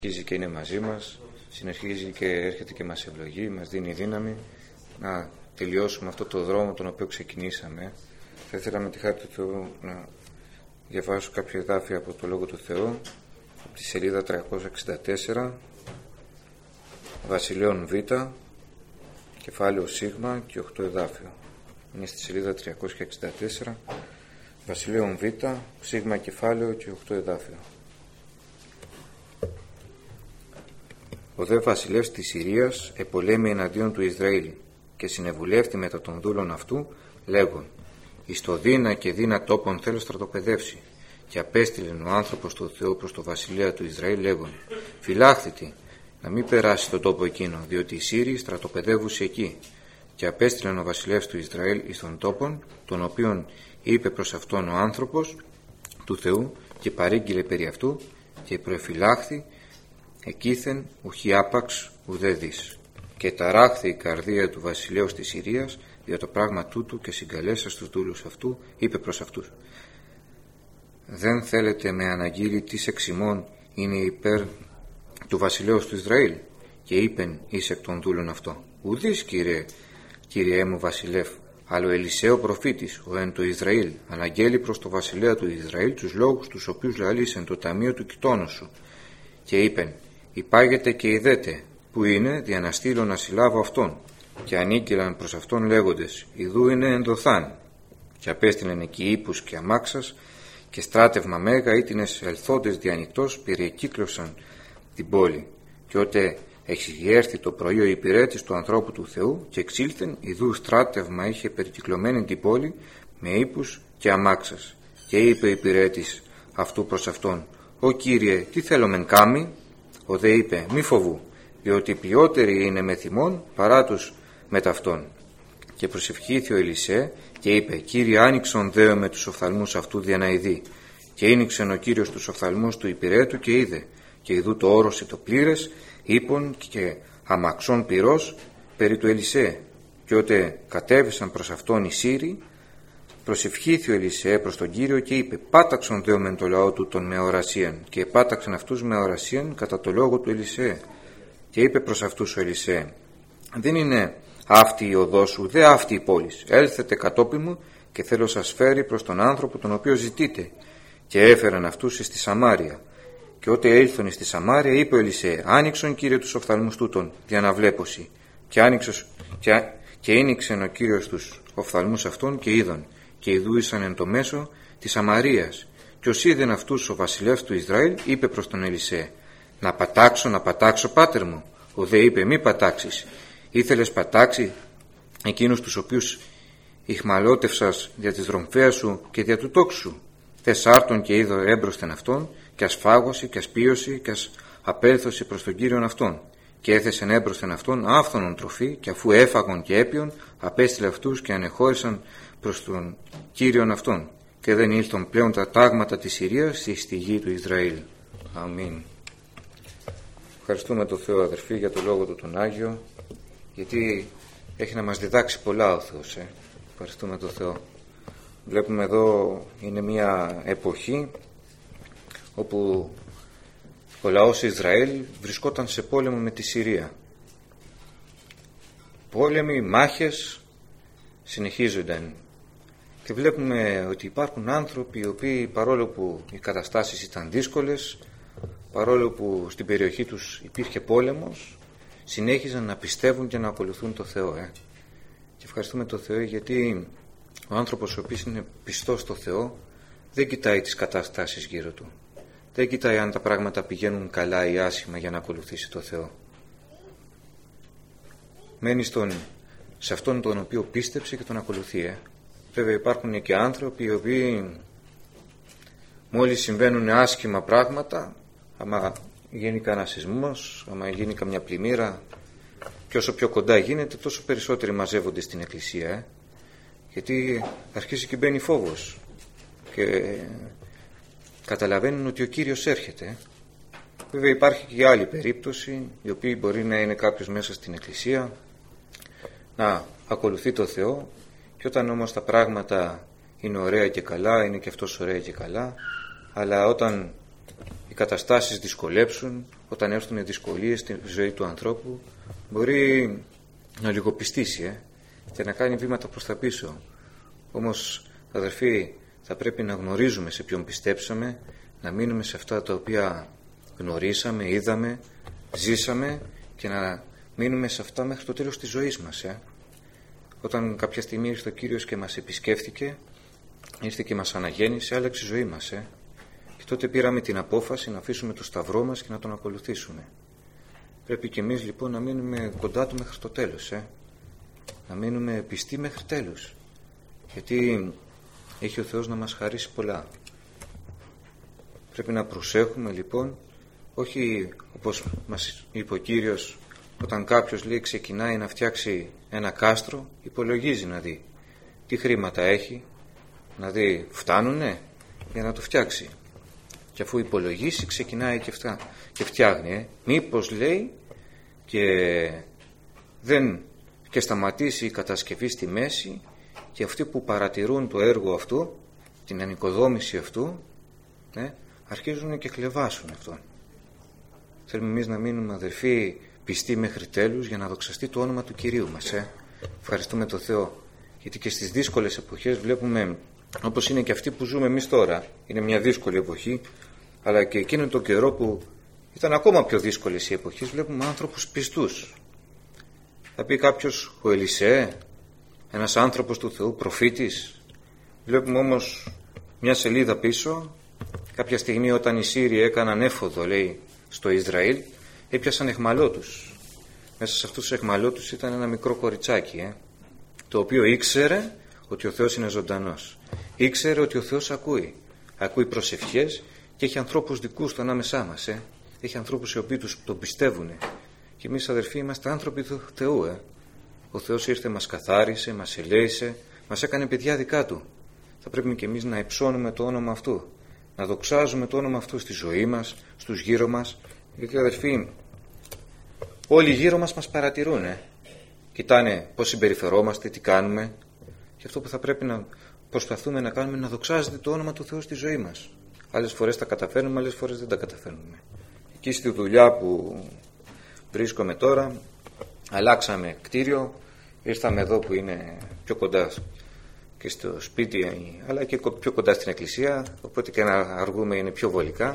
Συνεχίζει και είναι μαζί μας, συνεχίζει και έρχεται και μας ευλογεί, μας δίνει δύναμη να τελειώσουμε αυτό το δρόμο τον οποίο ξεκινήσαμε. Θα ήθελα με τη χάρη του Θεού να διαβάσω κάποια εδάφια από το Λόγο του Θεού, από τη σελίδα 364, Βασιλέων Β, κεφάλαιο Σ και 8 εδάφιο. Είναι στη σελίδα 364, Βασιλέων Β, Σ κεφάλαιο και 8 εδάφιο. Ο δε βασιλεύς της Συρίας επολέμη εναντίον του Ισραήλ και συνεβουλεύτη μετά των δούλων αυτού λέγον: εις το δίνα και δίνα τόπον θέλω στρατοπεδεύσει. Και απέστειλεν ο άνθρωπος του Θεού προς το βασιλεία του Ισραήλ λέγον: φυλάχθητη να μην περάσει τον τόπο εκείνο, διότι οι Σύριοι στρατοπεδεύουσι εκεί. Και απέστειλεν ο βασιλεύς του Ισραήλ εις τον τόπον, τον οποίον είπε προς αυτόν ο άνθρωπος του Θεού, και παρήγγειλε περί αυτού, και προεφυλάχθη εκείθεν ουχή άπαξ ουδέ δις. Και ταράχθη η καρδία του βασιλέως της Συρίας για το πράγμα τούτου, και συγκαλέσα στους δούλους αυτού είπε προς αυτούς: δεν θέλετε με αναγγείλει τις εξημών είναι υπέρ του βασιλέως του Ισραήλ? Και είπεν εις εκ των δούλων αυτό: ουδείς κύριέ μου βασιλεύ, αλλά ο Ελισέο προφήτης, ο εν το Ισραήλ, αναγγέλει προς το βασιλέα του Ισραήλ τους λόγους τους οποίους λαλείς το ταμείο του κοιτώνος σου. Και είπεν: υπάγεται και ειδέτε που είναι δια να στείλω να συλλάβω αυτόν. Και ανήγγειλαν προς αυτόν λέγοντες: ιδού είναι ενδοθάν. Και απέστειλεν εκεί ύπους και αμάξας και στράτευμα μέγα ήτινες ελθόντες διανυκτός περιεκύκλωσαν την πόλη. Και ότε εξηγέρθη το πρωί ο υπηρέτης του ανθρώπου του Θεού και εξήλθεν, ιδού στράτευμα είχε περικυκλωμένη την πόλη με ύπους και αμάξας. Και είπε ο υπηρέτης αυτού προς αυτόν: «Ω Κύριε, τι θέλω μεν κάμει?» Ο δε είπε: «Μη φοβού, διότι ποιότεροι είναι με θυμών παρά τους με ταυτόν». Και προσευχήθη ο Ελισέ και είπε: «Κύριε, άνοιξον δέο με τους οφθαλμούς αυτού δια να ειδεί». Και άνοιξεν ο Κύριος τους οφθαλμούς του υπηρέτου και είδε, και ιδού το όρωσε το πλήρες ύπων και αμαξών πυρός περί του Ελισέ. Και ότε κατέβησαν προς αυτόν οι Σύριοι, προσευχήθη ο Ελισέ προς τον Κύριο και είπε: πάταξον δέο μεν το λαό του των με ορασίαν. Και πάταξαν αυτούς με ορασίαν κατά το λόγο του Ελισέ. Και είπε προς αυτούς ο Ελισέ: δεν είναι αυτή η οδός σου, δε αυτή η πόλης. Έλθετε κατόπιν μου και θέλω σας φέρει προς τον άνθρωπο τον οποίο ζητείτε. Και έφεραν αυτούς στη Σαμάρια. Και ότε ήλθον στη Σαμάρια, είπε ο Ελισέ: άνοιξον Κύριε τους οφθαλμούς τούτων δια να βλέπωση. Και άνοιξεν ο Κύριος τους οφθαλμούς αυτών και είδον. Και ειδούησαν εν το μέσο της Σαμαρίας. Και ως είδεν αυτούς ο βασιλεύς του Ισραήλ, είπε προς τον Ελισέ: να πατάξω, πάτερ μου. Ο δε είπε: μη πατάξεις. Ήθελες πατάξει εκείνους τους οποίους ηχμαλώτευσας δια της δρομφέας σου και δια του τόξου σου? Θες άρτον και είδω έμπροσθεν αυτόν, και ασφάγωση και ασπίωση και απέλθωση προς τον Κύριον αυτόν. Και έθεσεν έμπροσθεν αυτόν άφθονον τροφή, και αφού έφαγον και έπιον, απέστειλε αυτούς και ανεχώρησαν προς τον Κύριον αυτόν. Και δεν ήλθον πλέον τα τάγματα της Συρίας στη γη του Ισραήλ. Αμήν. Ευχαριστούμε τον Θεό, αδερφοί, για το λόγο του τον Άγιο, γιατί έχει να μας διδάξει πολλά ο Θεός. Ευχαριστούμε τον Θεό. Βλέπουμε εδώ είναι μια εποχή όπου ο λαός Ισραήλ βρισκόταν σε πόλεμο με τη Συρία. Πόλεμοι, μάχες συνεχίζονταν. Και βλέπουμε ότι υπάρχουν άνθρωποι οι οποίοι, παρόλο που οι καταστάσεις ήταν δύσκολες, παρόλο που στην περιοχή τους υπήρχε πόλεμος, συνέχιζαν να πιστεύουν και να ακολουθούν το Θεό. Και ευχαριστούμε το Θεό, γιατί ο άνθρωπος ο οποίος είναι πιστός στο Θεό δεν κοιτάει τις καταστάσεις γύρω του. Δεν κοιτάει αν τα πράγματα πηγαίνουν καλά ή άσχημα για να ακολουθήσει το Θεό. Μένει σε αυτόν τον οποίο πίστεψε και τον ακολουθεί. Βέβαια υπάρχουν και άνθρωποι οι οποίοι μόλις συμβαίνουν άσχημα πράγματα, άμα γίνει κανένα σεισμός, άμα γίνει καμιά πλημμύρα, και όσο πιο κοντά γίνεται τόσο περισσότεροι μαζεύονται στην εκκλησία, γιατί αρχίζει και μπαίνει φόβος και καταλαβαίνουν ότι ο Κύριος έρχεται. Βέβαια υπάρχει και άλλη περίπτωση, η οποία μπορεί να είναι κάποιος μέσα στην εκκλησία να ακολουθεί το Θεό, και όταν όμως τα πράγματα είναι ωραία και καλά, είναι και αυτός ωραία και καλά, αλλά όταν οι καταστάσεις δυσκολέψουν, όταν έρθουν δυσκολίες στη ζωή του ανθρώπου, μπορεί να λιγοπιστήσει και να κάνει βήματα προς τα πίσω. Όμως, αδερφοί, θα πρέπει να γνωρίζουμε σε ποιον πιστέψαμε, να μείνουμε σε αυτά τα οποία γνωρίσαμε, είδαμε, ζήσαμε και να μείνουμε σε αυτά μέχρι το τέλος της ζωής μας. Όταν κάποια στιγμή ήρθε ο Κύριος και μας επισκέφθηκε, ήρθε και μας αναγέννησε, άλλαξε η ζωή μας. Και τότε πήραμε την απόφαση να αφήσουμε το σταυρό μας και να τον ακολουθήσουμε. Πρέπει και εμείς λοιπόν να μείνουμε κοντά του μέχρι το τέλος. Να μείνουμε πιστοί μέχρι τέλους. Γιατί έχει ο Θεός να μας χαρίσει πολλά. Πρέπει να προσέχουμε λοιπόν, όχι όπως μας είπε ο Κύριος, όταν κάποιος λέει ξεκινάει να φτιάξει ένα κάστρο, υπολογίζει να δει τι χρήματα έχει, να δει φτάνουνε για να το φτιάξει. Και αφού υπολογίσει ξεκινάει και φτιάχνει. Μήπως λέει και σταματήσει η κατασκευή στη μέση και αυτοί που παρατηρούν το έργο αυτού, την ανοικοδόμηση αυτού, αρχίζουν και χλεβάσουν αυτόν. Θέλουμε εμείς να μείνουμε, αδερφοί, πιστοί μέχρι τέλους για να δοξαστεί το όνομα του Κυρίου μας. Ευχαριστούμε τον Θεό, γιατί και στις δύσκολες εποχές βλέπουμε, όπως είναι και αυτή που ζούμε εμείς τώρα, είναι μια δύσκολη εποχή, αλλά και εκείνο τον καιρό που ήταν ακόμα πιο δύσκολες οι εποχές, βλέπουμε άνθρωπους πιστούς. Θα πει κάποιος ο Ελισέ, ένας άνθρωπος του Θεού, προφήτης. Βλέπουμε όμως μια σελίδα πίσω, κάποια στιγμή όταν οι Σύριοι έκαναν έφοδο, λέει, στο Ισραήλ, έπιασαν εχμαλώτους. Μέσα σε αυτούς τους εχμαλώτους ήταν ένα μικρό κοριτσάκι, το οποίο ήξερε ότι ο Θεός είναι ζωντανός. Ήξερε ότι ο Θεός ακούει προσευχές και έχει ανθρώπους δικούς του ανάμεσά μας. Έχει ανθρώπους οι οποίοι τον πιστεύουν. Και εμείς, αδερφοί, είμαστε άνθρωποι του Θεού. Ο Θεός ήρθε, μας καθάρισε, μας ελέησε, μας έκανε παιδιά δικά του. Θα πρέπει και εμείς να υψώνουμε το όνομα αυτού, να δοξάζουμε το όνομα αυτού στη ζωή μας, στους γύρω μας. Γιατί, αδερφοί, όλοι γύρω μας παρατηρούν. Κοιτάνε πώς συμπεριφερόμαστε, τι κάνουμε. Και αυτό που θα πρέπει να προσπαθούμε να κάνουμε είναι να δοξάζεται το όνομα του Θεού στη ζωή μας. Άλλες φορές τα καταφέρνουμε, άλλες φορές δεν τα καταφέρνουμε. Εκεί στη δουλειά που βρίσκομαι τώρα, αλλάξαμε κτίριο, ήρθαμε εδώ που είναι πιο κοντά και στο σπίτι, αλλά και πιο κοντά στην εκκλησία, οπότε και να αργούμε είναι πιο βολικά.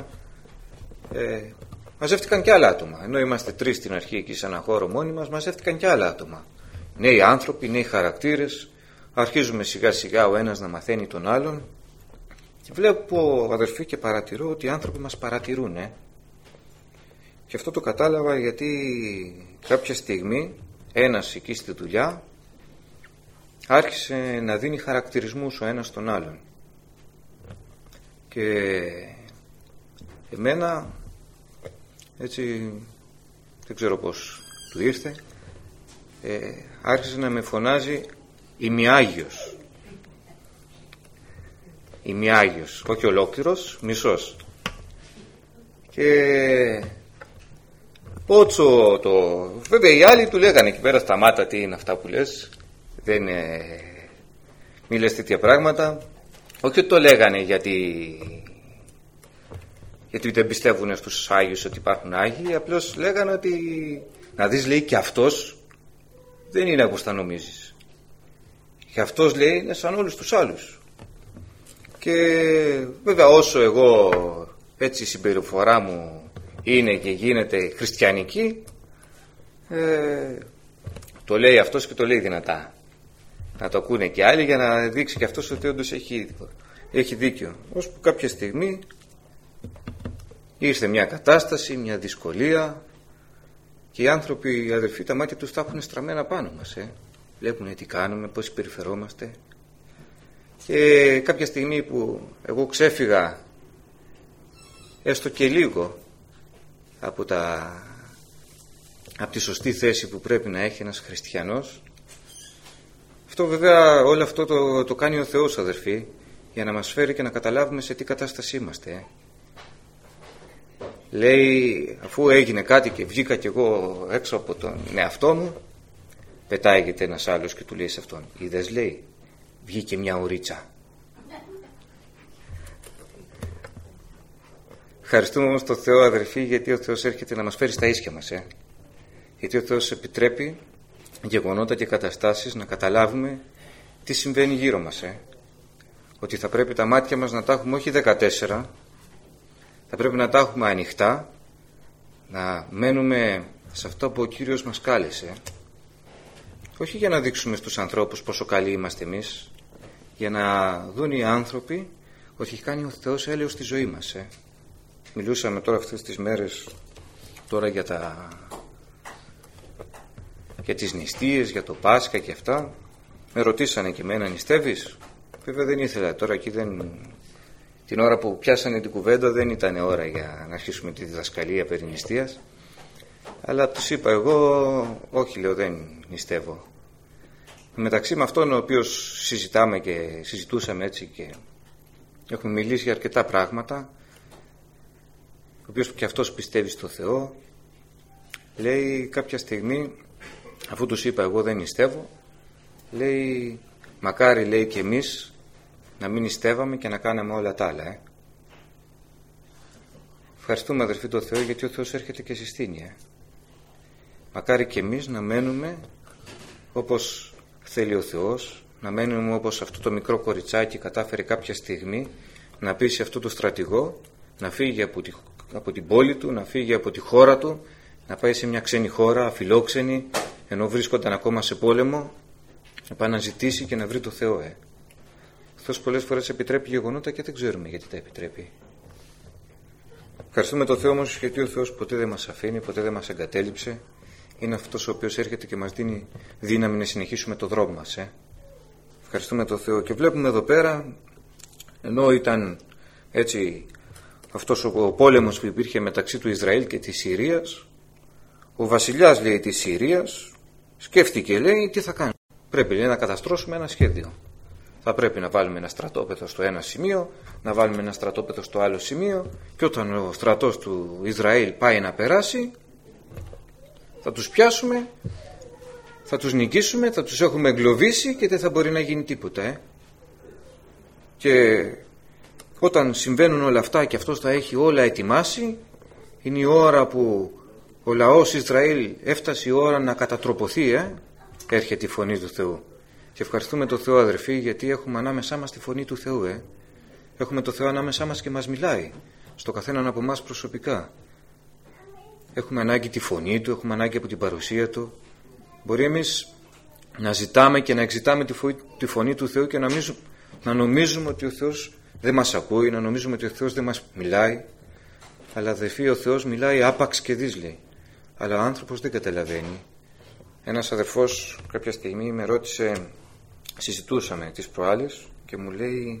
Μαζεύτηκαν και άλλα άτομα. Ενώ είμαστε 3 στην αρχή εκεί σε ένα χώρο μόνοι μας, μαζεύτηκαν και άλλα άτομα. Νέοι άνθρωποι, νέοι χαρακτήρες. Αρχίζουμε σιγά σιγά ο ένας να μαθαίνει τον άλλον. Και βλέπω, αδερφοί, και παρατηρώ ότι οι άνθρωποι μας παρατηρούν. Και αυτό το κατάλαβα γιατί κάποια στιγμή ένας εκεί στη δουλειά άρχισε να δίνει χαρακτηρισμούς ο ένας τον άλλον. Και εμένα, έτσι, δεν ξέρω πώς του ήρθε, άρχισε να με φωνάζει ημιάγιος. Ημιάγιος, όχι ολόκληρος, μισός. Και πότσο το... Βέβαια οι άλλοι του λέγανε εκεί πέρα, σταμάτα, τι είναι αυτά που λες, δεν μη λες τέτοια πράγματα. Όχι ότι το λέγανε γιατί δεν πιστεύουν στους Άγιους ότι υπάρχουν Άγιοι, απλώς λέγανε ότι να δεις, λέει, και αυτός δεν είναι όπως τα νομίζεις. Και αυτός, λέει, είναι σαν όλους τους άλλους. Και βέβαια όσο εγώ έτσι η συμπεριφορά μου είναι και γίνεται χριστιανική, το λέει αυτός και το λέει δυνατά. Να το ακούνε και άλλοι για να δείξει και αυτός ότι όντως έχει δίκιο. Ώσπου κάποια στιγμή ήρθε μια κατάσταση, μια δυσκολία και οι άνθρωποι, οι αδελφοί, τα μάτια τους τα έχουν στραμμένα πάνω μας. Βλέπουν τι κάνουμε, πώς συμπεριφερόμαστε. Και κάποια στιγμή που εγώ ξέφυγα έστω και λίγο από τη σωστή θέση που πρέπει να έχει ένας χριστιανός, αυτό βέβαια, όλο αυτό το κάνει ο Θεός, αδερφοί, για να μας φέρει και να καταλάβουμε σε τι κατάσταση είμαστε. Λέει, αφού έγινε κάτι και βγήκα κι εγώ έξω από τον εαυτό μου, πετάγεται ένας άλλος και του λέει σε αυτόν, είδες, λέει, βγήκε μια ουρίτσα. Ευχαριστούμε όμως τον Θεό, αδερφοί, γιατί ο Θεός έρχεται να μας φέρει στα ίσια μας. Γιατί ο Θεός επιτρέπει γεγονότα και καταστάσεις να καταλάβουμε τι συμβαίνει γύρω μας. Ότι θα πρέπει τα μάτια μας να τα έχουμε όχι 14, θα πρέπει να τα έχουμε ανοιχτά, να μένουμε σε αυτό που ο Κύριος μας κάλεσε. Όχι για να δείξουμε στους ανθρώπους πόσο καλοί είμαστε εμείς, για να δουν οι άνθρωποι ότι έχει κάνει ο Θεός έλεος στη ζωή μας. Μιλούσαμε τώρα αυτές τις μέρες τώρα για τις νηστείες, για το Πάσχα και αυτά. Με ρωτήσανε και εμένα, νηστεύεις? Βέβαια δεν ήθελα τώρα, εκεί την ώρα που πιάσανε την κουβέντα δεν ήταν ώρα για να αρχίσουμε τη διδασκαλία περί νηστείας, αλλά τους είπα εγώ, όχι, λέω, δεν νηστεύω. Μεταξύ με αυτόν ο οποίος συζητάμε και συζητούσαμε έτσι και έχουμε μιλήσει για αρκετά πράγματα, ο οποίος και αυτός πιστεύει στο Θεό, λέει κάποια στιγμή, αφού τους είπα εγώ δεν νηστεύω, λέει, μακάρι, λέει, και εμείς να μην νηστεύαμε και να κάναμε όλα τα άλλα. Ευχαριστούμε, αδερφοί, τον Θεό, γιατί ο Θεός έρχεται και συστήνει. Μακάρι και εμείς να μένουμε όπως θέλει ο Θεός, να μένουμε όπως αυτό το μικρό κοριτσάκι κατάφερε κάποια στιγμή να πείσει αυτό το στρατηγό να φύγει από την πόλη του, να φύγει από τη χώρα του, να πάει σε μια ξένη χώρα, αφιλόξενη, ενώ βρίσκονταν ακόμα σε πόλεμο, να πάει να ζητήσει και να βρει το Θεό. Ο Θεός πολλές φορές επιτρέπει γεγονότα και δεν ξέρουμε γιατί τα επιτρέπει. Ευχαριστούμε τον Θεό όμως, γιατί ο Θεός ποτέ δεν μας αφήνει, ποτέ δεν μας εγκατέλειψε. Είναι αυτός ο οποίος έρχεται και μας δίνει δύναμη να συνεχίσουμε το δρόμο μας. Ευχαριστούμε τον Θεό. Και βλέπουμε εδώ πέρα, ενώ ήταν έτσι αυτός ο πόλεμος που υπήρχε μεταξύ του Ισραήλ και της Συρίας, ο βασιλιάς, λέει, της Συρίας σκέφτηκε, λέει, τι θα κάνει. Πρέπει, λέει, να καταστρώσουμε ένα σχέδιο. Θα πρέπει να βάλουμε ένα στρατόπεδο στο ένα σημείο, να βάλουμε ένα στρατόπεδο στο άλλο σημείο, και όταν ο στρατός του Ισραήλ πάει να περάσει, θα τους πιάσουμε, θα τους νικήσουμε, θα τους έχουμε εγκλωβίσει και δεν θα μπορεί να γίνει τίποτα. Και όταν συμβαίνουν όλα αυτά και αυτός τα έχει όλα ετοιμάσει, είναι η ώρα που ο λαός Ισραήλ έφτασε η ώρα να κατατροποθεί. Έρχεται η φωνή του Θεού. Και ευχαριστούμε τον Θεό, αδερφοί, γιατί έχουμε ανάμεσά μας τη φωνή του Θεού. Έχουμε τον Θεό ανάμεσά μας και μας μιλάει στο καθέναν από εμάς προσωπικά. Έχουμε ανάγκη τη φωνή του, έχουμε ανάγκη από την παρουσία του. Μπορεί εμείς να ζητάμε και να εξητάμε τη φωνή του Θεού και να νομίζουμε ότι ο Θεός δεν μας ακούει, να νομίζουμε ότι ο Θεός δεν μας μιλάει. Αλλά, αδερφοί, ο Θεός μιλάει άπαξ και δις, λέει. Αλλά ο άνθρωπος δεν καταλαβαίνει. Ένας αδερφός κάποια στιγμή με ρώτησε, συζητούσαμε τις προάλλες και μου λέει,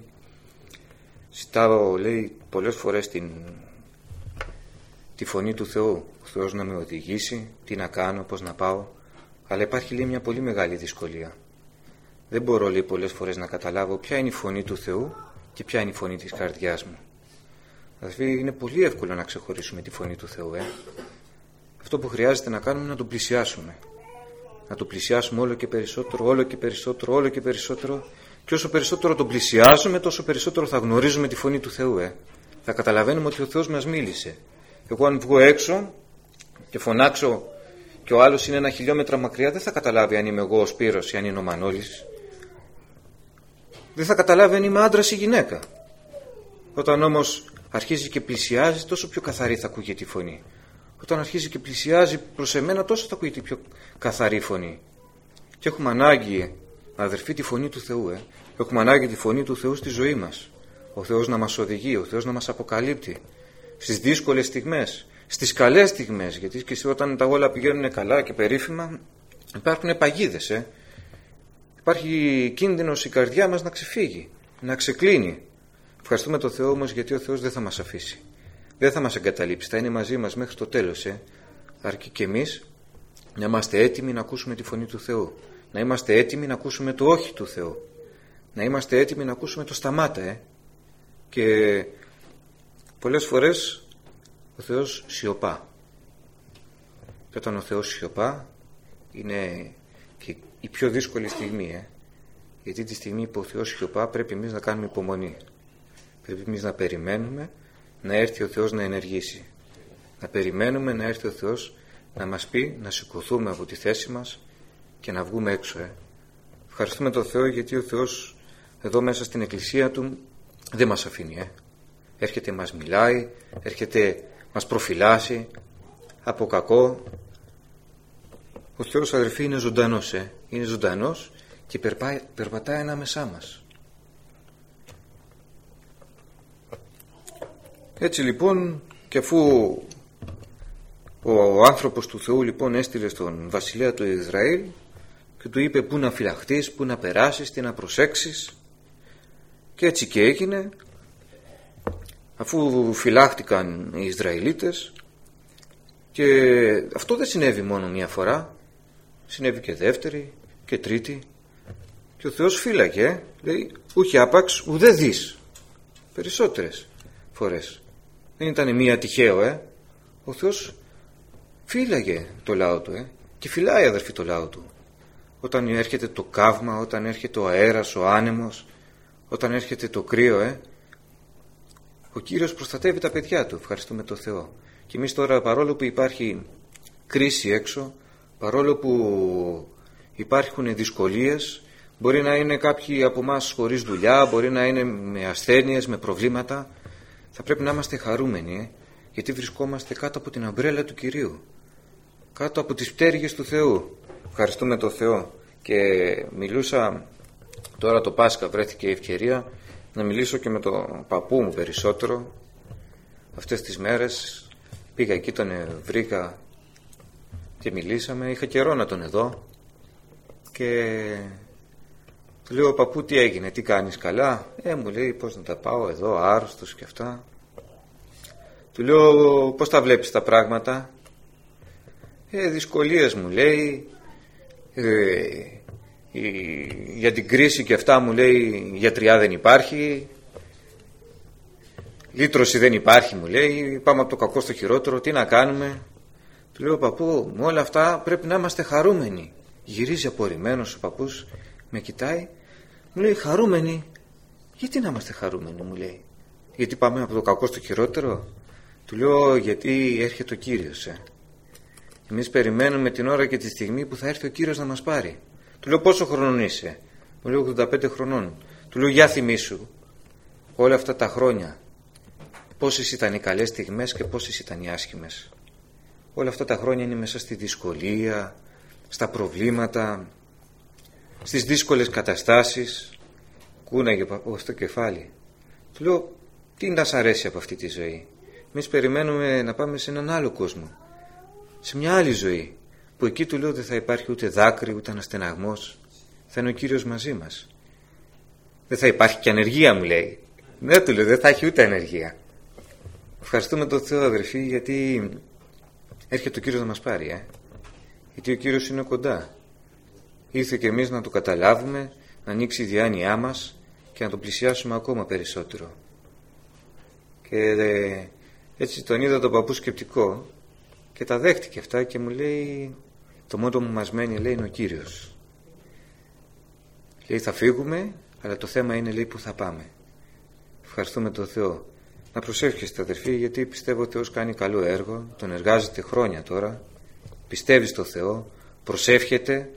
ζητάω, λέει, πολλές φορές τη φωνή του Θεού, ο Θεός να με οδηγήσει, τι να κάνω, πώς να πάω, αλλά υπάρχει, λέει, μια πολύ μεγάλη δυσκολία. Δεν μπορώ, λέει, πολλές φορές να καταλάβω ποια είναι η φωνή του Θεού και ποια είναι η φωνή της καρδιάς μου. Δηλαδή είναι πολύ εύκολο να ξεχωρίσουμε τη φωνή του Θεού. Αυτό που χρειάζεται να κάνουμε είναι να τον πλησιάσουμε. Να τον πλησιάσουμε όλο και περισσότερο, όλο και περισσότερο, όλο και περισσότερο, και όσο περισσότερο τον πλησιάζουμε, τόσο περισσότερο θα γνωρίζουμε τη φωνή του Θεού. Θα καταλαβαίνουμε ότι ο Θεός μας μίλησε. Εγώ αν βγω έξω και φωνάξω και ο άλλος είναι 1 χιλιόμετρο μακριά, δεν θα καταλάβει αν είμαι εγώ ο Σπύρος ή αν είναι ο Μανώλης. Δεν θα καταλάβει αν είμαι άντρας ή γυναίκα. Όταν όμως αρχίζει και πλησιάζει, τόσο πιο καθαρή θα ακούγεται η φωνή. Όταν αρχίζει και πλησιάζει προς εμένα, τόσο θα ακούγεται πιο καθαρή φωνή. Και έχουμε ανάγκη, αδερφοί, τη φωνή του Θεού. Έχουμε ανάγκη τη φωνή του Θεού στη ζωή μας. Ο Θεός να μας οδηγεί, ο Θεός να μας αποκαλύπτει στις δύσκολες στιγμές, στις καλές στιγμές. Γιατί και όταν τα όλα πηγαίνουν καλά και περίφημα, υπάρχουν παγίδες. Υπάρχει κίνδυνος η καρδιά μας να ξεφύγει, να ξεκλίνει. Ευχαριστούμε τον Θεό όμως, γιατί ο Θεός δεν θα μας αφήσει. Δεν θα μας εγκαταλείψει, θα είναι μαζί μας μέχρι το τέλος. Αρκεί και εμείς να είμαστε έτοιμοι να ακούσουμε τη φωνή του Θεού. Να είμαστε έτοιμοι να ακούσουμε το όχι του Θεού. Να είμαστε έτοιμοι να ακούσουμε το σταμάτα. Και πολλές φορές ο Θεός σιωπά. Και όταν ο Θεός σιωπά είναι και η πιο δύσκολη στιγμή. Γιατί τη στιγμή που ο Θεός σιωπά πρέπει εμείς να κάνουμε υπομονή. Πρέπει εμείς να περιμένουμε να έρθει ο Θεός να ενεργήσει. Να περιμένουμε να έρθει ο Θεός να μας πει να σηκωθούμε από τη θέση μας και να βγούμε έξω. Ευχαριστούμε τον Θεό, γιατί ο Θεός εδώ μέσα στην εκκλησία Του δεν μας αφήνει. Έρχεται, μας μιλάει, έρχεται, μας προφυλάσσει από κακό. Ο Θεός, αδερφοί, είναι ζωντανός. Είναι ζωντανός και περπατάει ανάμεσά μας. Έτσι λοιπόν, και αφού ο άνθρωπος του Θεού λοιπόν έστειλε στον βασιλέα του Ισραήλ και του είπε πού να φυλαχτείς, πού να περάσεις, τι να προσέξεις, και έτσι και έγινε. Αφού φυλάχτηκαν οι Ισραηλίτες, και αυτό δεν συνέβη μόνο μία φορά, συνέβη και δεύτερη και τρίτη, και ο Θεός φύλαγε, λέει, ούχι άπαξ ουδέ δεις, περισσότερες φορές. Δεν ήταν μία τυχαίο. Ο Θεός φύλαγε το λαό Του και φυλάει, αδερφοί, το λαό Του. Όταν έρχεται το καύμα, όταν έρχεται ο αέρας, ο άνεμος, όταν έρχεται το κρύο, ο Κύριος προστατεύει τα παιδιά Του. Ευχαριστούμε τον Θεό. Και εμείς τώρα, παρόλο που υπάρχει κρίση έξω, παρόλο που υπάρχουν δυσκολίες, μπορεί να είναι κάποιοι από εμάς χωρίς δουλειά, μπορεί να είναι με ασθένειες, με προβλήματα, θα πρέπει να είμαστε χαρούμενοι, γιατί βρισκόμαστε κάτω από την αμπρέλα του Κυρίου, κάτω από τις πτέρυγες του Θεού. Ευχαριστούμε τον Θεό. Και μιλούσα τώρα το Πάσχα, βρέθηκε η ευκαιρία να μιλήσω και με τον παππού μου περισσότερο. Αυτές τις μέρες πήγα εκεί, τον βρήκα και μιλήσαμε. Είχα καιρό να τον δω και του λέω, παππού, τι έγινε, τι κάνεις, καλά? Μου λέει, πώς να τα πάω εδώ, άρρωστος και αυτά. Του λέω, πώς τα βλέπεις τα πράγματα? Δυσκολίες, μου λέει, για την κρίση και αυτά, μου λέει, γιατριά δεν υπάρχει, λύτρωση δεν υπάρχει, μου λέει, πάμε από το κακό στο χειρότερο, τι να κάνουμε? Του λέω, παππού, με όλα αυτά πρέπει να είμαστε χαρούμενοι. Γυρίζει απορριμμένος ο παππούς, με κοιτάει, μου λέει, χαρούμενοι? Γιατί να είμαστε χαρούμενοι, μου λέει? Γιατί πάμε από το κακό στο χειρότερο? Του λέω, γιατί έρχεται ο Κύριος. Εμείς περιμένουμε την ώρα και τη στιγμή που θα έρθει ο Κύριος να μας πάρει. Του λέω, πόσο χρονών είσαι? Μου λέει, 85 χρονών. Του λέω, για θυμήσου όλα αυτά τα χρόνια, πόσες ήταν οι καλές στιγμές και πόσες ήταν οι άσχημες. Όλα αυτά τα χρόνια είναι μέσα στη δυσκολία, στα προβλήματα, στις δύσκολες καταστάσεις. Κούναγε παππού στο κεφάλι. Του λέω, τι να σ' αρέσει από αυτή τη ζωή? Εμείς περιμένουμε να πάμε σε έναν άλλο κόσμο, σε μια άλλη ζωή, που εκεί, του λέω, δεν θα υπάρχει ούτε δάκρυ ούτε αναστεναγμός, θα είναι ο Κύριος μαζί μας. Δεν θα υπάρχει και ανεργία, μου λέει. Ναι, του λέω, δεν θα έχει ούτε ανεργία. Ευχαριστούμε τον Θεό, αδερφοί, γιατί έρχεται ο Κύριος να μας πάρει, γιατί ο Κύριος είναι κοντά. Ήρθε και εμείς να το καταλάβουμε, να ανοίξει η διάνοιά μας και να το πλησιάσουμε ακόμα περισσότερο. Και έτσι τον είδα τον παππού σκεπτικό και τα δέχτηκε αυτά και μου λέει, το μόνο που μας μένει, λέει, είναι ο Κύριος. Λέει, θα φύγουμε, αλλά το θέμα είναι, λέει, που θα πάμε. Ευχαριστούμε τον Θεό. Να προσεύχεστε, αδερφοί, γιατί πιστεύω ο Θεός κάνει καλό έργο, τον εργάζεται χρόνια τώρα, πιστεύει στο Θεό, προσεύχεται,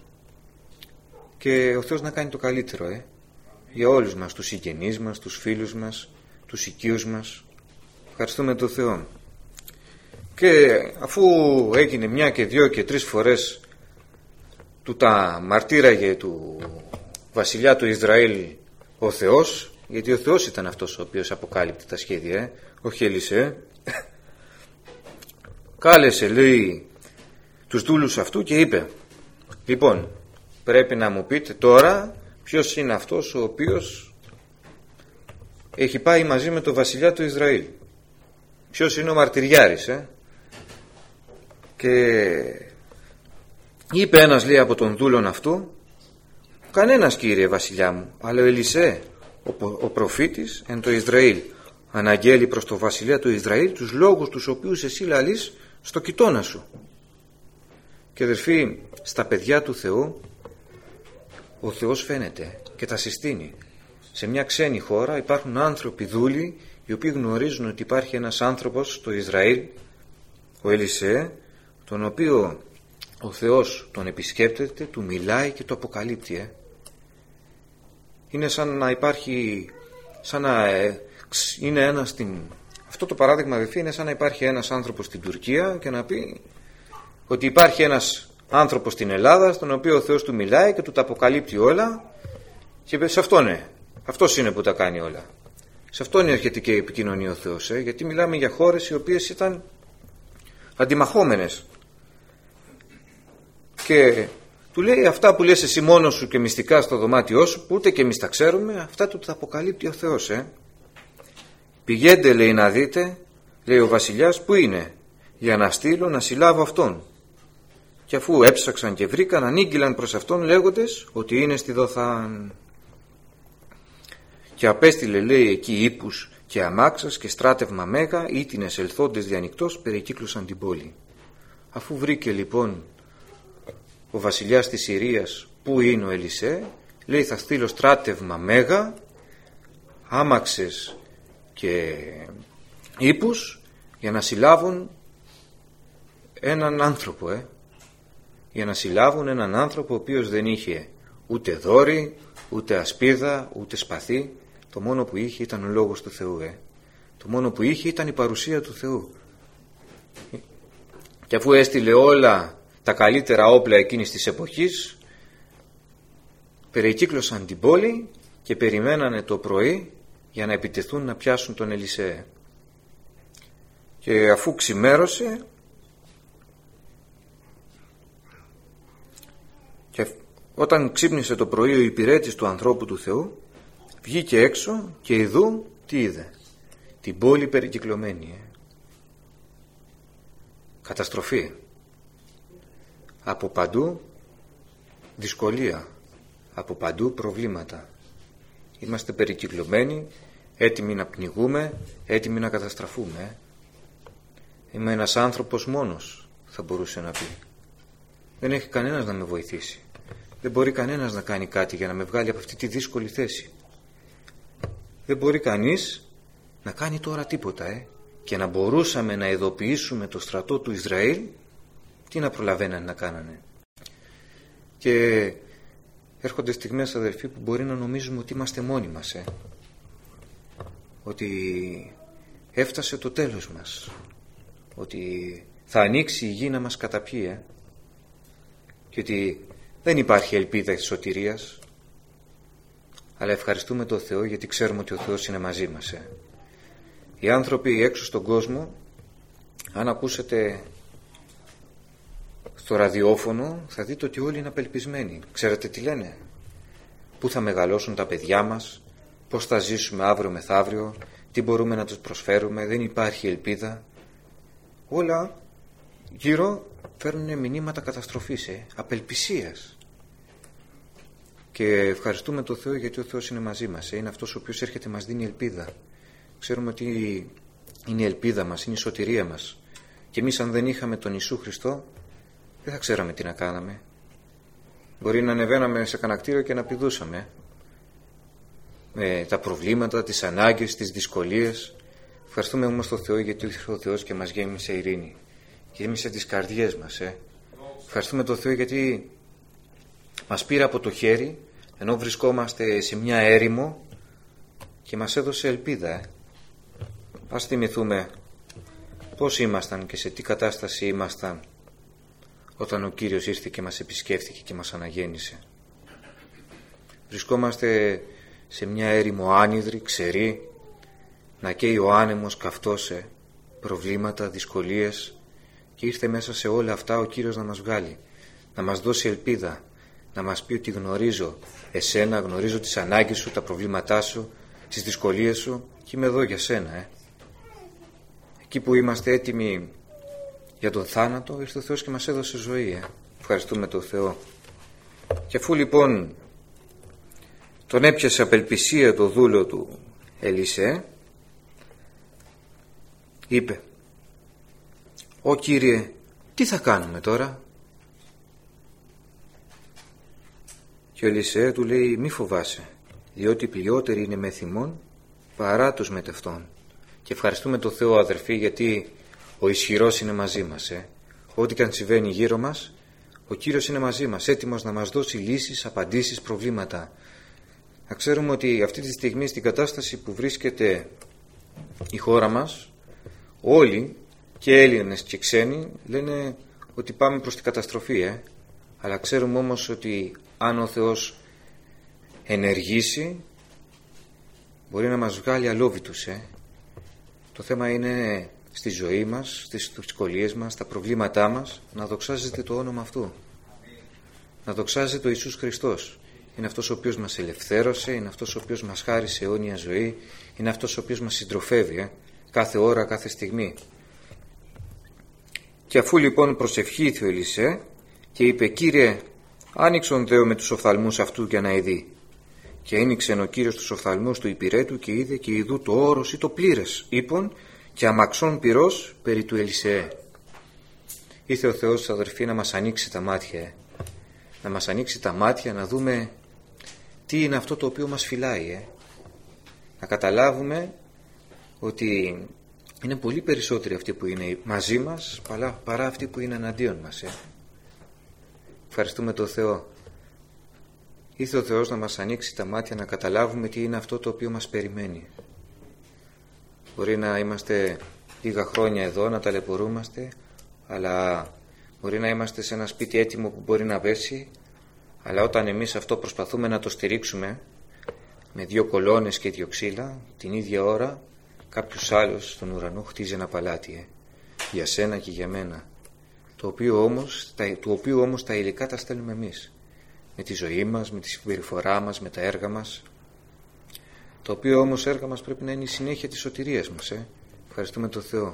και ο Θεός να κάνει το καλύτερο για όλους μας, τους συγγενείς μας, τους φίλους μας, τους οικείους μας. Ευχαριστούμε τον Θεό. Και αφού έγινε μια και δυο και τρεις φορές του τα μαρτύραγε του βασιλιά του Ισραήλ ο Θεός, γιατί ο Θεός ήταν αυτός ο οποίος αποκάλυπτε τα σχέδια, όχι Ελισέ, κάλεσε, λέει, τους δούλους αυτού και είπε, λοιπόν, πρέπει να μου πείτε τώρα ποιος είναι αυτός ο οποίος έχει πάει μαζί με τον βασιλιά του Ισραήλ. Ποιος είναι ο μαρτυριάρης. Και είπε ένας, λέει, από τον δούλον αυτού, κανένας, κύριε βασιλιά μου, αλλά ο Ελισέ, ο προφήτης εν το Ισραήλ, αναγγέλει προς το βασιλιά του Ισραήλ τους λόγους τους οποίους εσύ λαλείς στο κοιτώνα σου. Και αδερφοί, στα παιδιά του Θεού ο Θεός φαίνεται και τα συστήνει. Σε μια ξένη χώρα υπάρχουν άνθρωποι δούλοι, οι οποίοι γνωρίζουν ότι υπάρχει ένας άνθρωπος στο Ισραήλ, ο Ελισέ, τον οποίο ο Θεός τον επισκέπτεται, του μιλάει και το αποκαλύπτει. Είναι σαν να υπάρχει, σαν να είναι ένας αυτό το παράδειγμα, αδελφοί, είναι σαν να υπάρχει ένας άνθρωπος στην Τουρκία και να πει ότι υπάρχει ένας άνθρωπος στην Ελλάδα στον οποίο ο Θεός του μιλάει και του τα αποκαλύπτει όλα, και σε αυτός είναι που τα κάνει όλα. Σε αυτόν έρχεται και η επικοινωνία ο Θεός, γιατί μιλάμε για χώρες οι οποίες ήταν αντιμαχόμενες, και του λέει αυτά που λες εσύ μόνος σου και μυστικά στο δωμάτιό σου, που ούτε και εμείς τα ξέρουμε, αυτά του τα αποκαλύπτει ο Θεός. Πηγαίνετε, λέει, να δείτε, λέει ο βασιλιάς, που είναι, για να στείλω να συλλάβω αυτόν. Και αφού έψαξαν και βρήκαν, ανήγγυλαν προς αυτόν λέγοντες ότι είναι στη Δοθάν. Και απέστειλε, λέει, εκεί ύπους και αμάξας και στράτευμα μέγα, ήτινες ελθόντες διανυκτός περικύκλωσαν την πόλη. Αφού βρήκε λοιπόν ο βασιλιάς της Συρίας που είναι ο Ελισέ, λέει, θα στείλω στράτευμα μέγα, άμαξες και ύπους για να συλλάβουν έναν άνθρωπο, για να συλλάβουν έναν άνθρωπο ο οποίος δεν είχε ούτε δόρυ, ούτε ασπίδα, ούτε σπαθί. Το μόνο που είχε ήταν ο λόγος του Θεού. Το μόνο που είχε ήταν η παρουσία του Θεού. Και αφού έστειλε όλα τα καλύτερα όπλα εκείνης της εποχής, περικύκλωσαν την πόλη και περιμένανε το πρωί για να επιτεθούν να πιάσουν τον Ελισέ. Και αφού ξημέρωσε, και όταν ξύπνησε το πρωί ο υπηρέτης του ανθρώπου του Θεού, βγήκε έξω και ειδού τι είδε? Την πόλη περικυκλωμένη. Καταστροφή. Από παντού δυσκολία, από παντού προβλήματα. Είμαστε περικυκλωμένοι, έτοιμοι να πνιγούμε, έτοιμοι να καταστραφούμε. Είμαι ένας άνθρωπος μόνος, θα μπορούσε να πει. Δεν έχει κανένας να με βοηθήσει. Δεν μπορεί κανένας να κάνει κάτι για να με βγάλει από αυτή τη δύσκολη θέση. Δεν μπορεί κανείς να κάνει τώρα τίποτα. Και να μπορούσαμε να ειδοποιήσουμε το στρατό του Ισραήλ, τι να προλαβαίνανε να κάνανε. Και έρχονται στιγμές, αδελφοί, που μπορεί να νομίζουμε ότι είμαστε μόνοι μας, ότι έφτασε το τέλος μας, ότι θα ανοίξει η γη να μας καταπιεί, και ότι δεν υπάρχει ελπίδα της σωτηρίας. Αλλά ευχαριστούμε τον Θεό, γιατί ξέρουμε ότι ο Θεός είναι μαζί μας. Οι άνθρωποι έξω στον κόσμο, αν ακούσετε στο ραδιόφωνο, θα δείτε ότι όλοι είναι απελπισμένοι. Ξέρετε τι λένε? Πού θα μεγαλώσουν τα παιδιά μας, πώς θα ζήσουμε αύριο μεθαύριο, τι μπορούμε να τους προσφέρουμε, δεν υπάρχει ελπίδα. Όλα γύρω φέρνουν μηνύματα καταστροφής, απελπισίας. Και ευχαριστούμε τον Θεό, γιατί ο Θεός είναι μαζί μας. Είναι αυτός ο οποίος έρχεται, μας δίνει ελπίδα. Ξέρουμε ότι είναι η ελπίδα μας, είναι η σωτηρία μας. Και εμείς, αν δεν είχαμε τον Ιησού Χριστό, δεν θα ξέραμε τι να κάναμε. Μπορεί να ανεβαίναμε σε κανένα κτίριο και να πηδούσαμε με τα προβλήματα, τις ανάγκες, τις δυσκολίες. Ευχαριστούμε όμως τον Θεό, γιατί ήρθε ο Θεός και μας γέμισε ειρήνη, και γέμισε τις καρδιές μας. Ευχαριστούμε τον Θεό, γιατί μας πήρε από το χέρι ενώ βρισκόμαστε σε μια έρημο και μας έδωσε ελπίδα. Ας θυμηθούμε πώς ήμασταν και σε τι κατάσταση ήμασταν όταν ο Κύριος ήρθε και μας επισκέφθηκε και μας αναγέννησε. Βρισκόμαστε σε μια έρημο άνυδρη, ξερή, να καίει ο άνεμος καυτός, προβλήματα, δυσκολίες, και ήρθε μέσα σε όλα αυτά ο Κύριος να μας βγάλει, να μας δώσει ελπίδα, να μας πει ότι γνωρίζω εσένα, γνωρίζω τις ανάγκες σου, τα προβλήματά σου, τις δυσκολίες σου, και είμαι εδώ για σένα. Εκεί που είμαστε έτοιμοι για τον θάνατο, ήρθε ο Θεός και μας έδωσε ζωή. Ευχαριστούμε τον Θεό. Και αφού λοιπόν τον έπιασε απελπισία το δούλο του Ελισέ, είπε: «Ω Κύριε, τι θα κάνουμε τώρα?» Και ο Ελισέ του λέει: «Μη φοβάσαι, διότι πλειότεροι είναι με θυμών παρά τους μετευτών. Και ευχαριστούμε τον Θεό, αδερφοί, γιατί ο ισχυρός είναι μαζί μας. Ό,τι και αν συμβαίνει γύρω μας, ο Κύριος είναι μαζί μας, έτοιμος να μας δώσει λύσεις, απαντήσεις, προβλήματα. Να ξέρουμε ότι αυτή τη στιγμή στην κατάσταση που βρίσκεται η χώρα μας, όλοι, και Έλληνες και ξένοι, λένε ότι πάμε προς την καταστροφή. Αλλά ξέρουμε όμως ότι αν ο Θεός ενεργήσει, μπορεί να μας βγάλει αλόβητους. Το θέμα είναι στη ζωή μας, στις δυσκολίες μας, στα προβλήματά μας, να δοξάζεται το όνομα αυτού. Να δοξάζεται ο Ιησούς Χριστός. Είναι αυτός ο οποίος μας ελευθέρωσε, είναι αυτός ο οποίος μας χάρισε αιώνια ζωή, είναι αυτός ο οποίος μας συντροφεύει κάθε ώρα, κάθε στιγμή. Και αφού λοιπόν προσευχήθη ο Ελισέ και είπε: «Κύριε, άνοιξον Θεό με τους οφθαλμούς αυτού για να ειδεί». Και άνοιξεν ο Κύριος τους οφθαλμούς του υπηρέτου και είδε, και ειδού το όρος ή το πλήρες ύπον και αμαξών πυρός περί του Ελισέ. Ήθε ο Θεός, αδερφοί, να μας ανοίξει τα μάτια. Να μας ανοίξει τα μάτια, να δούμε τι είναι αυτό το οποίο μας φυλάει. Να καταλάβουμε ότι είναι πολύ περισσότεροι αυτοί που είναι μαζί μας παρά αυτοί που είναι εναντίον μας. Ευχαριστούμε τον Θεό. Ήθε ο Θεός να μας ανοίξει τα μάτια, να καταλάβουμε τι είναι αυτό το οποίο μας περιμένει. Μπορεί να είμαστε λίγα χρόνια εδώ, να ταλαιπωρούμαστε, αλλά μπορεί να είμαστε σε ένα σπίτι έτοιμο που μπορεί να πέσει, αλλά όταν εμείς αυτό προσπαθούμε να το στηρίξουμε με 2 κολόνες και 2 ξύλα, την ίδια ώρα κάποιος άλλος στον ουρανό χτίζει ένα παλάτι για σένα και για μένα, του οποίου όμως τα υλικά τα στέλνουμε εμείς, με τη ζωή μας, με τη συμπεριφορά μας, με τα έργα μας, το οποίο όμως έργα μας πρέπει να είναι η συνέχεια της σωτηρίας μας. Ευχαριστούμε τον Θεό.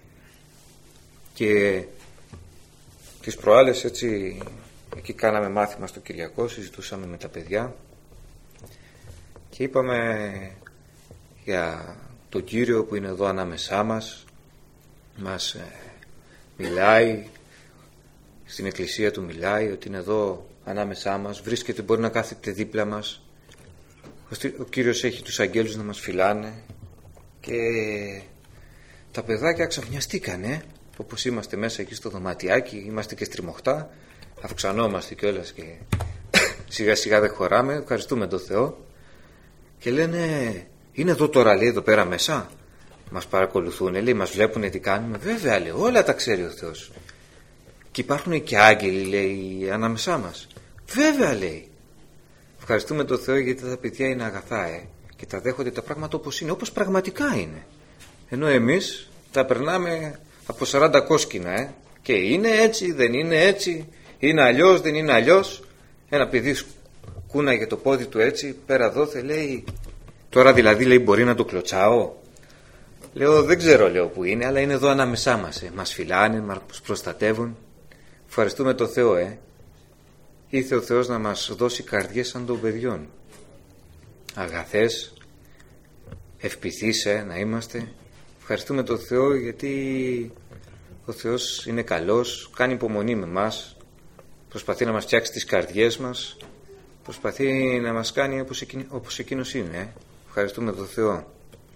Και τις προάλλες έτσι, εκεί κάναμε μάθημα στο Κυριακό, συζητούσαμε με τα παιδιά και είπαμε για τον Κύριο που είναι εδώ ανάμεσά μας μιλάει, στην εκκλησία του μιλάει, ότι είναι εδώ ανάμεσά μας, βρίσκεται, μπορεί να κάθεται δίπλα μας. Ο Κύριος έχει τους αγγέλους να μας φυλάνε και τα παιδάκια ξαφνιαστήκανε, όπως είμαστε μέσα εκεί στο δωματιάκι, είμαστε και στριμωχτά, αυξανόμαστε κιόλας και σιγά σιγά δεν χωράμε, ευχαριστούμε τον Θεό, και λένε: «Είναι εδώ τώρα», λέει, «εδώ πέρα μέσα, μας παρακολουθούν, λέει, μας βλέπουν τι κάνουμε». Βέβαια, λέει, όλα τα ξέρει ο Θεός. Και υπάρχουν και άγγελοι, λέει, ανάμεσά μας. Βέβαια, λέει. Ευχαριστούμε τον Θεό, γιατί τα παιδιά είναι αγαθά και τα δέχονται τα πράγματα όπως είναι, όπως πραγματικά είναι. Ενώ εμείς τα περνάμε από 40 κόσκινα και είναι έτσι, δεν είναι έτσι, είναι αλλιώς, δεν είναι αλλιώς. Ένα παιδί κούναγε το πόδι του έτσι, πέρα δόθε, λέει, τώρα δηλαδή, λέει, μπορεί να το κλωτσάω. Λέω, δεν ξέρω, λέω, που είναι, αλλά είναι εδώ ανάμεσά μας. Μας φυλάνε, μας προστατεύουν. Ευχαριστούμε τον Θεό. Ήθε ο Θεός να μας δώσει καρδιές σαν των παιδιών, αγαθές, ευπηθείς να είμαστε. Ευχαριστούμε τον Θεό, γιατί ο Θεός είναι καλός, κάνει υπομονή με μας, προσπαθεί να μας φτιάξει τις καρδιές μας, προσπαθεί να μας κάνει όπως εκείνος είναι. Ευχαριστούμε τον Θεό.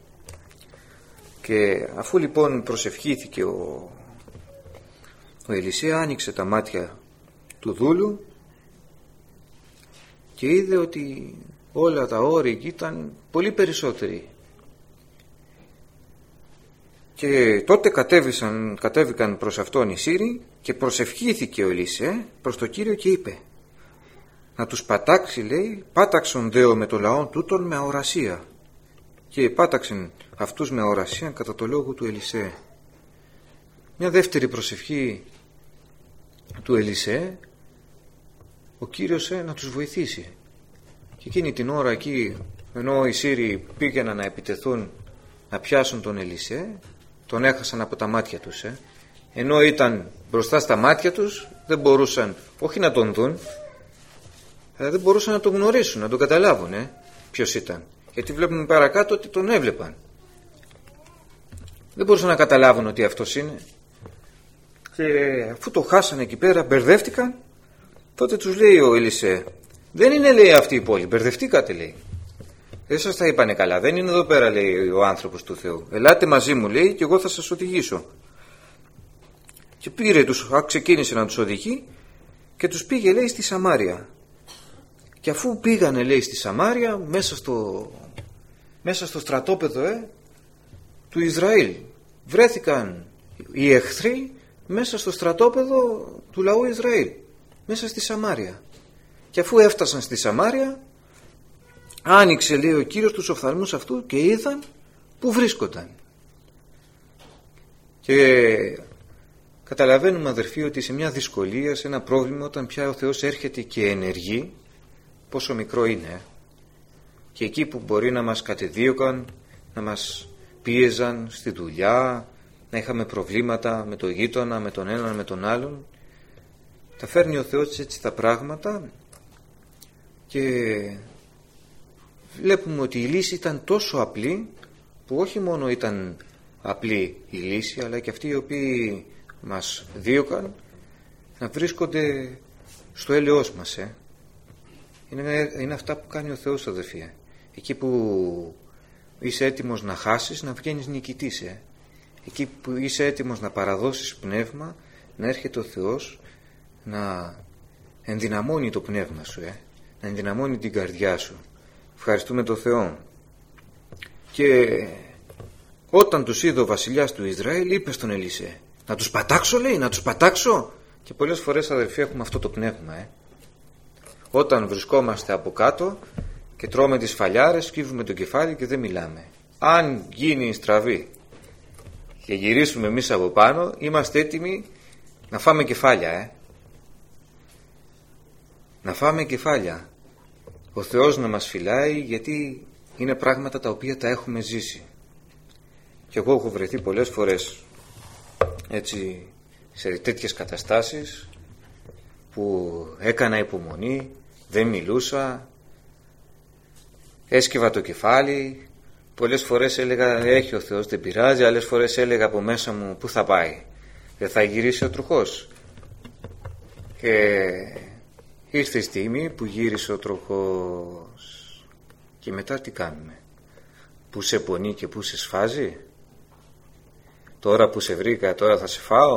Και αφού λοιπόν προσευχήθηκε ο Ελισέ, άνοιξε τα μάτια του δούλου και είδε ότι όλα τα όρη ήταν πολύ περισσότεροι. Και τότε κατέβηκαν προς αυτόν οι Σύροι, και προσευχήθηκε ο Ελισέ προς το Κύριο και είπε: «Να τους πατάξει», λέει, «πάταξον Δέο με το λαό τούτον με αορασία». Και πάταξαν αυτούς με αορασία κατά το λόγο του Ελισέ. Μια δεύτερη προσευχή του Ελισέ, ο Κύριος να τους βοηθήσει. Και εκείνη την ώρα εκεί, ενώ οι Σύριοι πήγαιναν να επιτεθούν να πιάσουν τον Ελισέ, τον έχασαν από τα μάτια τους. Ενώ ήταν μπροστά στα μάτια τους, δεν μπορούσαν όχι να τον δουν, αλλά δεν μπορούσαν να τον γνωρίσουν, να τον καταλάβουν ποιος ήταν. Γιατί βλέπουμε παρακάτω ότι τον έβλεπαν. Δεν μπορούσαν να καταλάβουν ότι αυτός είναι. Και αφού το χάσανε εκεί πέρα, μπερδεύτηκαν, τότε τους λέει ο Ελισέ: «Δεν είναι, λέει, αυτή η πόλη, μπερδευτήκατε», λέει. Δεν σας τα είπανε καλά, δεν είναι εδώ πέρα, λέει ο άνθρωπος του Θεού. Ελάτε μαζί μου, λέει, και εγώ θα σας οδηγήσω. Και ξεκίνησε να τους οδηγεί και τους πήγε, λέει, στη Σαμάρια. Και αφού πήγανε, λέει, στη Σαμάρια, μέσα στο στρατόπεδο του Ισραήλ, βρέθηκαν οι εχθροί μέσα στο στρατόπεδο του λαού Ισραήλ, μέσα στη Σαμάρια. Και αφού έφτασαν στη Σαμάρια, άνοιξε, λέει, ο Κύριος τους οφθαλμούς αυτού και είδαν που βρίσκονταν. Και καταλαβαίνουμε, αδερφοί, ότι σε μια δυσκολία, σε ένα πρόβλημα, όταν πια ο Θεός έρχεται και ενεργεί, πόσο μικρό είναι. Και εκεί που μπορεί να μας κατεδίωκαν, να μας πίεζαν στη δουλειά, να είχαμε προβλήματα με τον γείτονα, με τον έναν, με τον άλλον, τα φέρνει ο Θεός έτσι τα πράγματα και βλέπουμε ότι η λύση ήταν τόσο απλή, που όχι μόνο ήταν απλή η λύση, αλλά και αυτοί οι οποίοι μας δίωκαν να βρίσκονται στο έλεος μας. Είναι αυτά που κάνει ο Θεός, αδελφοί. Εκεί που είσαι έτοιμος να χάσεις, να βγαίνεις νικητής. Εκεί που είσαι έτοιμος να παραδώσεις πνεύμα, να έρχεται ο Θεός να ενδυναμώνει το πνεύμα σου, να ενδυναμώνει την καρδιά σου. Ευχαριστούμε τον Θεό. Και όταν τους είδε ο βασιλιάς του Ισραήλ, είπε στον Ελισέ, να τους πατάξω, λέει, να τους πατάξω. Και πολλές φορές, αδελφοί, έχουμε αυτό το πνεύμα. Όταν βρισκόμαστε από κάτω και τρώμε τις φαλιάρες, σκύβουμε το κεφάλι και δεν μιλάμε. Αν γίνει η στραβή και γυρίσουμε εμείς από πάνω, είμαστε έτοιμοι να φάμε κεφάλια. Να φάμε κεφάλια. Ο Θεός να μας φυλάει, γιατί είναι πράγματα τα οποία τα έχουμε ζήσει. Και εγώ έχω βρεθεί πολλές φορές έτσι σε τέτοιες καταστάσεις που έκανα υπομονή, δεν μιλούσα, έσκυβα το κεφάλι. Πολλές φορές έλεγα έχει ο Θεός, δεν πειράζει. Άλλες φορές έλεγα από μέσα μου, πού θα πάει, δεν θα γυρίσει ο τροχός. Και ήρθε η στιγμή που γύρισε ο τροχός. Και μετά τι κάνουμε? Πού σε πονεί και πού σε σφάζει? Τώρα που σε βρήκα, τώρα θα σε φάω?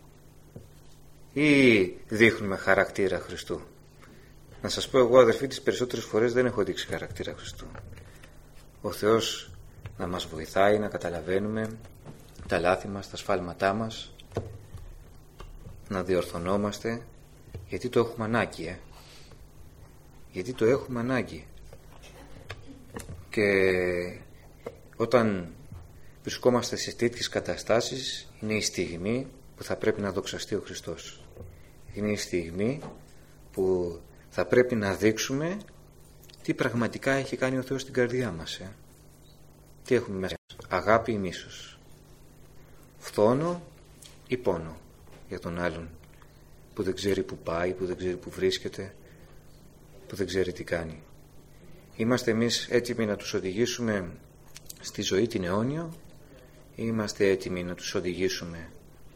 Ή δείχνουμε χαρακτήρα Χριστού? Να σας πω, εγώ, αδερφοί, τις περισσότερες φορές δεν έχω δείξει χαρακτήρα Χριστού. Ο Θεός να μας βοηθάει να καταλαβαίνουμε τα λάθη μας, τα σφάλματά μας, να διορθωνόμαστε, γιατί το έχουμε ανάγκη. Γιατί το έχουμε ανάγκη. Και όταν βρισκόμαστε σε τέτοιες καταστάσεις, είναι η στιγμή που θα πρέπει να δοξαστεί ο Χριστός. Είναι η στιγμή που θα πρέπει να δείξουμε τι πραγματικά έχει κάνει ο Θεός στην καρδιά μας. Τι έχουμε μέσα? Αγάπη ή μίσος? Φθόνο ή πόνο για τον άλλον που δεν ξέρει που πάει, που δεν ξέρει που βρίσκεται, που δεν ξέρει τι κάνει? Είμαστε εμείς έτοιμοι να τους οδηγήσουμε στη ζωή την αιώνια, ή είμαστε έτοιμοι να τους οδηγήσουμε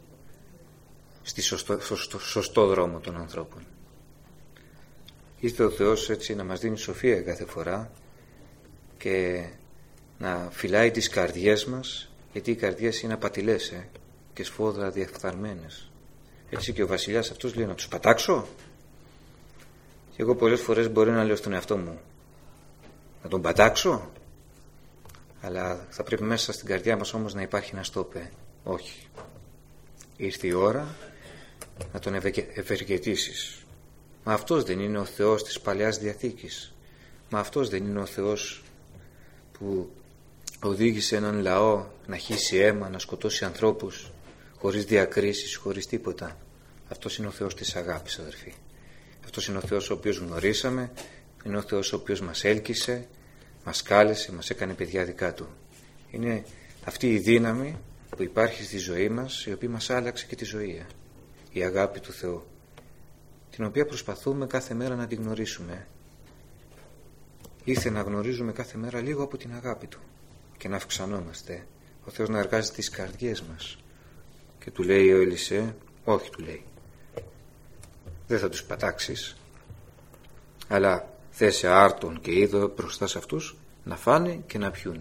στο σωστό δρόμο των ανθρώπων? Ήρθε ο Θεός έτσι να μας δίνει σοφία κάθε φορά και να φυλάει τις καρδιές μας, γιατί οι καρδιές είναι απατηλές και σφόδρα διαφθαρμένες. Έτσι και ο βασιλιάς αυτός λέει, να τους πατάξω? Και εγώ πολλές φορές μπορεί να λέω στον εαυτό μου, να τον πατάξω? Αλλά θα πρέπει μέσα στην καρδιά μας όμως να υπάρχει ένα στόπ. Όχι. Ήρθε η ώρα να τον ευεργετήσεις. Μα αυτός δεν είναι ο Θεός της Παλαιάς Διαθήκης? Μα αυτός δεν είναι ο Θεός που οδήγησε έναν λαό να χύσει αίμα, να σκοτώσει ανθρώπους χωρίς διακρίσεις, χωρίς τίποτα? Αυτός είναι ο Θεός της αγάπης, αδερφοί. Αυτός είναι ο Θεός ο οποίος γνωρίσαμε, είναι ο Θεός ο οποίος μας έλκυσε, μας κάλεσε, μας έκανε παιδιά δικά Του. Είναι αυτή η δύναμη που υπάρχει στη ζωή μας, η οποία μας άλλαξε και τη ζωή. Η αγάπη του Θεού, την οποία προσπαθούμε κάθε μέρα να την γνωρίσουμε. Ήρθε να γνωρίζουμε κάθε μέρα λίγο από την αγάπη Του και να αυξανόμαστε. Ο Θεός να εργάζει τις καρδιές μας. Και του λέει ο Ελισέ, όχι, του λέει, δεν θα τους πατάξεις, αλλά θέσε άρτον και είδο μπροστά σε αυτούς να φάνε και να πιούνε.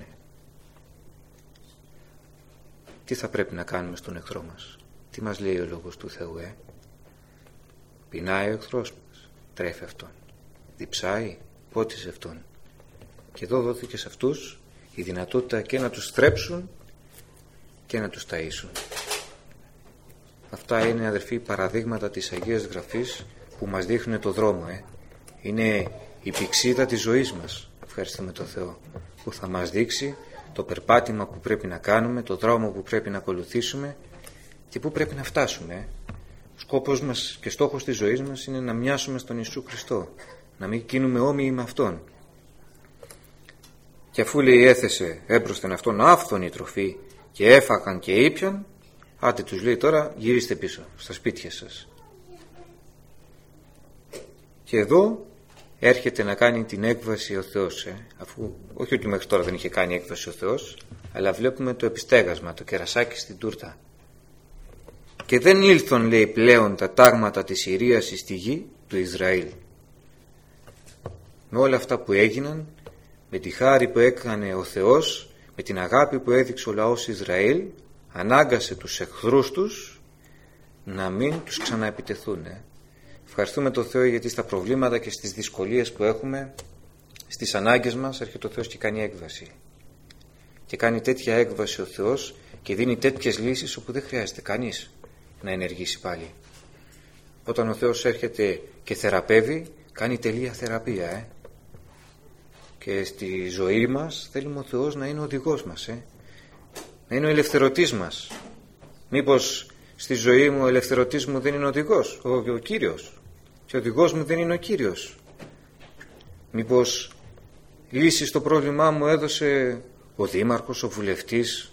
Τι θα πρέπει να κάνουμε στον εχθρό μας? Τι μας λέει ο Λόγος του Θεού? Πεινάει ο εχθρός μας, τρέφει αυτόν. Διψάει, πότιζε αυτόν. Και εδώ δόθηκε σε αυτούς η δυνατότητα και να τους θρέψουν και να τους ταΐσουν. Αυτά είναι, αδερφοί, παραδείγματα της Αγίας Γραφής που μας δείχνουν το δρόμο. Είναι η πηξίδα της ζωής μας, ευχαριστούμε τον Θεό, που θα μας δείξει το περπάτημα που πρέπει να κάνουμε, το δρόμο που πρέπει να ακολουθήσουμε και που πρέπει να φτάσουμε. Ο σκόπος μας και στόχος της ζωής μας είναι να μοιάσουμε στον Ιησού Χριστό, να μην γίνουμε όμοιοι με Αυτόν. Και αφού, λέει, έθεσε έμπροσθεν αυτόν άφθονη τροφή και έφαγαν και ήπιαν, άντε τους λέει τώρα γυρίστε πίσω στα σπίτια σας. Και εδώ έρχεται να κάνει την έκβαση ο Θεός, αφού όχι ότι μέχρι τώρα δεν είχε κάνει έκβαση ο Θεός, αλλά βλέπουμε το επιστέγασμα, το κερασάκι στην τούρτα. Και δεν ήλθον, λέει, πλέον τα τάγματα της Συρίας στη γη του Ισραήλ. Με όλα αυτά που έγιναν, με τη χάρη που έκανε ο Θεός, με την αγάπη που έδειξε ο λαός Ισραήλ, ανάγκασε τους εχθρούς τους να μην τους ξαναεπιτεθούν. Ευχαριστούμε τον Θεό, γιατί στα προβλήματα και στις δυσκολίες που έχουμε, στις ανάγκες μας, έρχεται ο Θεός και κάνει έκβαση. Και κάνει τέτοια έκβαση ο Θεός και δίνει τέτοιες λύσεις όπου δεν χρειάζεται κανείς να ενεργήσει πάλι. Όταν ο Θεός έρχεται και θεραπεύει, κάνει τελεία θεραπεία. Και στη ζωή μας θέλουμε ο Θεός να είναι ο οδηγός μας, να είναι ο ελευθερωτής μας. Μήπως στη ζωή μου ο ελευθερωτής μου δεν είναι ο οδηγός, ο Κύριος, και ο οδηγός μου δεν είναι ο Κύριος? Μήπως λύση στο πρόβλημά μου έδωσε ο δήμαρχος, ο βουλευτής?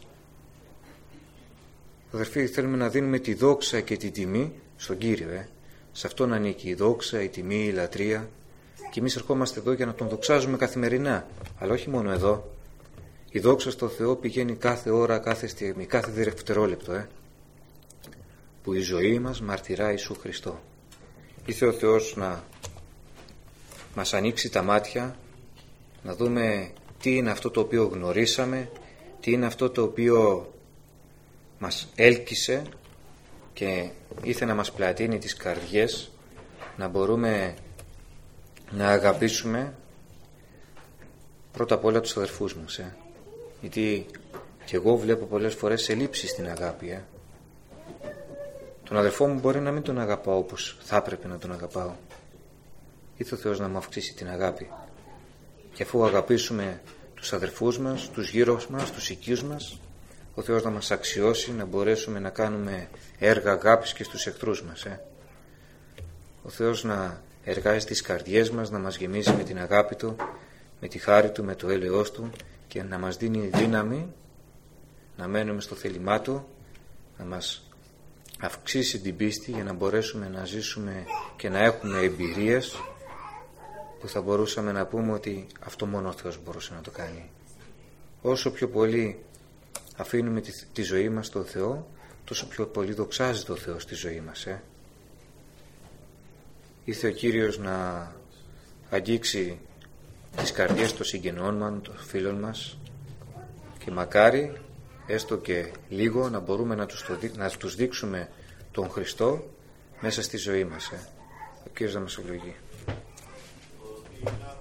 Αδερφοί, θέλουμε να δίνουμε τη δόξα και τη τιμή στον Κύριο. Σε αυτόν ανήκει η δόξα, η τιμή, η λατρεία. Και εμείς ερχόμαστε εδώ για να τον δοξάζουμε καθημερινά. Αλλά όχι μόνο εδώ. Η δόξα στο Θεό πηγαίνει κάθε ώρα, κάθε στιγμή, κάθε δευτερόλεπτο. Που η ζωή μας μαρτυρά Ιησού Χριστό. Ήρθε ο Θεός να μας ανοίξει τα μάτια, να δούμε τι είναι αυτό το οποίο γνωρίσαμε, τι είναι αυτό το οποίο μας έλκυσε και ήθελε να μας πλατείνει τις καρδιές, να μπορούμε να αγαπήσουμε πρώτα απ' όλα τους αδερφούς μας. Γιατί και εγώ βλέπω πολλές φορές ελλείψεις στην αγάπη. Τον αδερφό μου μπορεί να μην τον αγαπάω όπως θα έπρεπε να τον αγαπάω. Ήρθε ο Θεός να μου αυξήσει την αγάπη. Και αφού αγαπήσουμε τους αδερφούς μας, τους γύρω μας, τους οικείους μας, ο Θεός να μας αξιώσει να μπορέσουμε να κάνουμε έργα αγάπης και στους εχθρούς μας. Ο Θεός να εργάζει τις καρδιές μας, να μας γεμίσει με την αγάπη Του, με τη χάρη Του, με το έλεος Του και να μας δίνει δύναμη να μένουμε στο θέλημά Του, να μας αυξήσει την πίστη για να μπορέσουμε να ζήσουμε και να έχουμε εμπειρίες που θα μπορούσαμε να πούμε ότι αυτό μόνο ο Θεός μπορούσε να το κάνει. Όσο πιο πολύ αφήνουμε τη ζωή μας στον Θεό, τόσο πιο πολύ δοξάζεται ο Θεός στη ζωή μας. Ήρθε ο Κύριος να αγγίξει τις καρδιές των συγγενών μας, των φίλων μας, και μακάρι έστω και λίγο να μπορούμε να τους δείξουμε τον Χριστό μέσα στη ζωή μας. Ο Κύριος να μας ευλογεί.